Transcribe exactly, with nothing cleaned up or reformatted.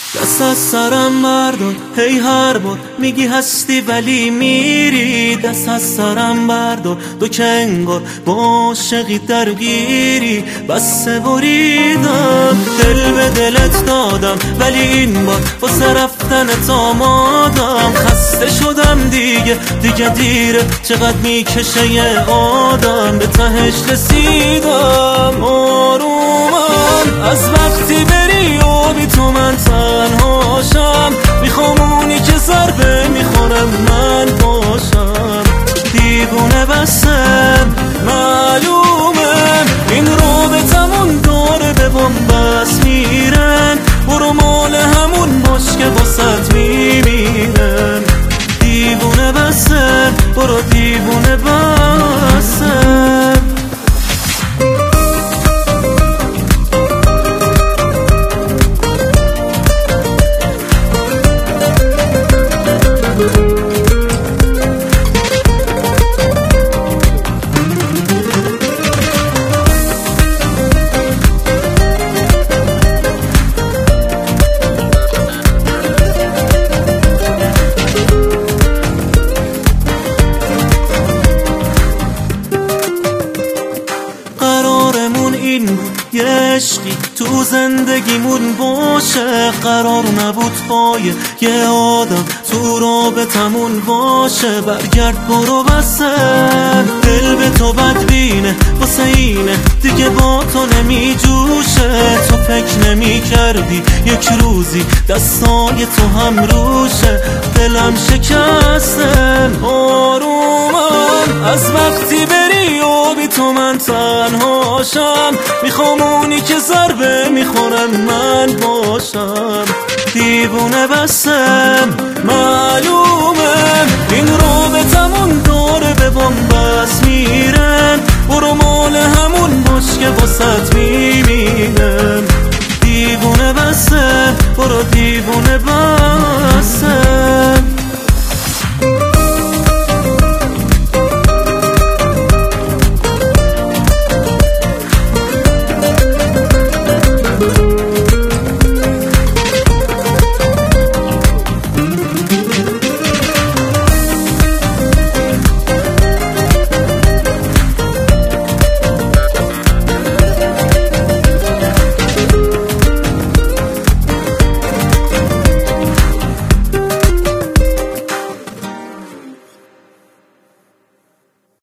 دست از سرم بردار، هی هر بار میگی هستی ولی میری. دست از سرم بردار، تو که انگار با عاشقی درگیری. بسه بریدم، دل به دلت دادم، ولی این بار واسه رفتنت آمادم. خسته شدم دیگه، دیگه دیره، چقدر میکشه یه آدم. به تهش رسیدم، آرومم از وقتی بری و بی تو من تنهاشم. میخوام اونی که ضربه میخورم من باشم. دیوونه بسم معلومه، این رابطمون داره به بنبست میرن. برو مال همون باش که باست میمیرن. دیوونه بسم، برو دیوونه بسم. یه عشقی تو زندگیمون باشه، قرار نبود پای یه آدم تو رابطمون باشه. برگرد برو بسه، دل به تو بدبینه، واسه اینه دیگه با تو نمی جوشه. تو فکر نمی کردی یک روزی دستای تو هم روشه. دلم شکستم، آرومم از وقتی بری و بی تو من تنهاشم. میخوام اونی که ضربه میخورم من باشم. دیوونه بسم معلومه، این رابطمون داره به بنبست میرن. برو مال همون باش که باست میمیرن. دیوونه بسم، برو دیوونه بسم.